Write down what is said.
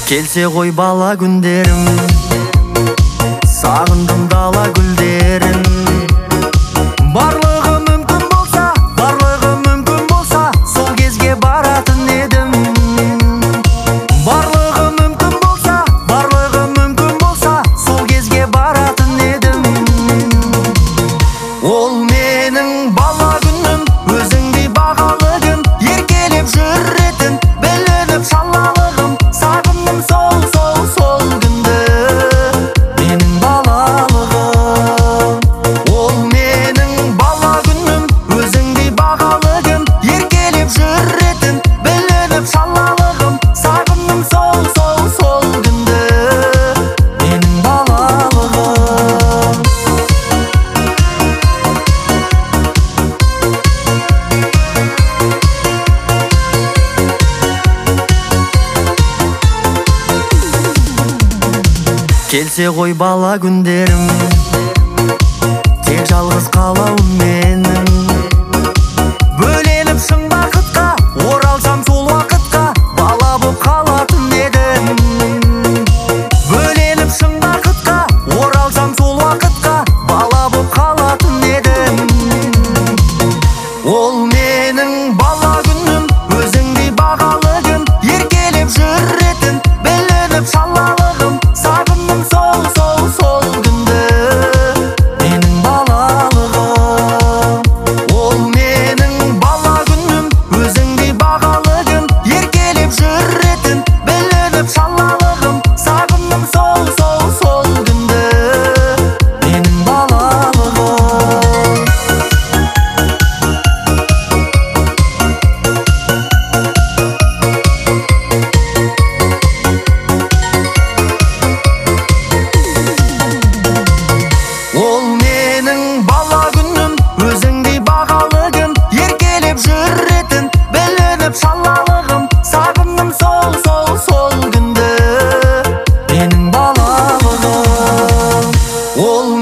Келсе ғой бала күндерім, сағындым дала гүлдерін. Барлығы мүмкін болса, сол кезге баратын едім. Барлығы мүмкін болса, сол кезге баратын едім. Ол менің бала күнім, өзіңдей бағалы күн, еркелеп жүретін, білініп шалалығым. Сағындым сол күнді, менің балалығым. Ол менің бала күнім, өзіңдей бағалы күн, еркелеп жүретін, білініп шалалығым. Сағындым сол күнді, менің балалығым. Келсе ғой бала күндерім, тек жалғыз қалауым менің. Бөленіп шын бақытқа, оралсам сол уақытқа, бала боп қалатын едім. Бөленіп шын бақытқа, оралсам сол уақытқа, бала боп қалатын едім. Ол менің бала күнім, өзіңдей бағалы күн, еркелеп жүретін, білініп шалалығым. Сағындым сол күнді, менің балалығым. Ол менің бала күнім, өзіңдей бағалы күн, еркелеп жүретін, білініп шалалығым. Сағындым сол күнді, менің балалығым. Ол менің бала күнім, өзіңдей бағалы күн, еркелеп жүретін, білініп шалалығым. Сағындым сол күнді, менің балалығым. Ол